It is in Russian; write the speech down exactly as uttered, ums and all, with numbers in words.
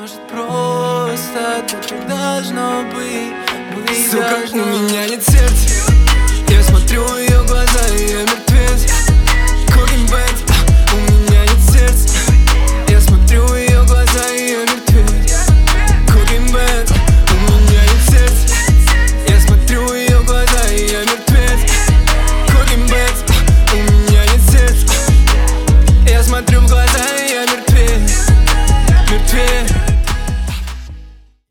может просто так и должно быть. Мы Сука, у меня нет